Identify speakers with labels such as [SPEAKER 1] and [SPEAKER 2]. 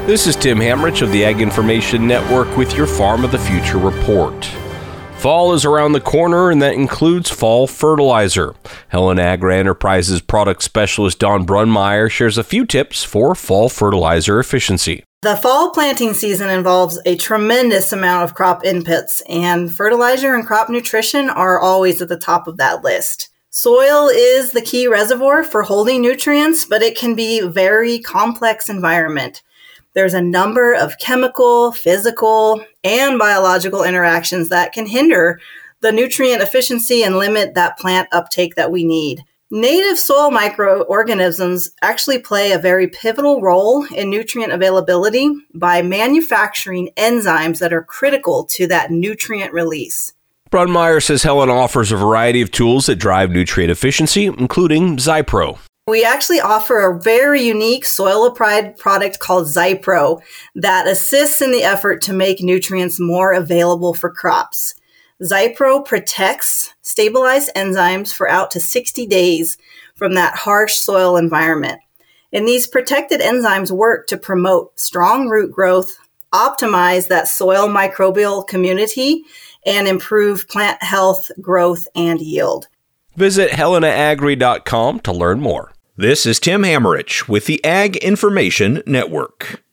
[SPEAKER 1] This is Tim Hamrich of the Ag Information Network with your Farm of the Future report. Fall is around the corner, and that includes fall fertilizer. Helen Agri Enterprises product specialist Dawn Brunmeyer shares a few tips for fall fertilizer efficiency.
[SPEAKER 2] The fall planting season involves a tremendous amount of crop inputs, and fertilizer and crop nutrition are always at the top of that list. Soil is the key reservoir for holding nutrients, but it can be a very complex environment. There's a number of chemical, physical, and biological interactions that can hinder the nutrient efficiency and limit that plant uptake that we need. Native soil microorganisms actually play a very pivotal role in nutrient availability by manufacturing enzymes that are critical to that nutrient release.
[SPEAKER 1] Brunmeyer says Helen offers a variety of tools that drive nutrient efficiency, including Zypro.
[SPEAKER 2] We actually offer a very unique soil applied product called Zypro that assists in the effort to make nutrients more available for crops. Zypro protects stabilized enzymes for out to 60 days from that harsh soil environment. And these protected enzymes work to promote strong root growth, optimize that soil microbial community, and improve plant health, growth, and yield.
[SPEAKER 1] Visit helenaagri.com to learn more.
[SPEAKER 3] This is Tim Hamrich with the Ag Information Network.